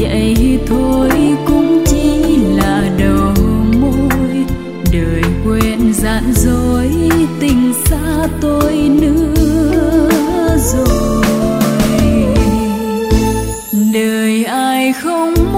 vậy thôi cũng chỉ là đầu môi, đời quên dặn dối tình xa tôi nữa rồi. Đời ai không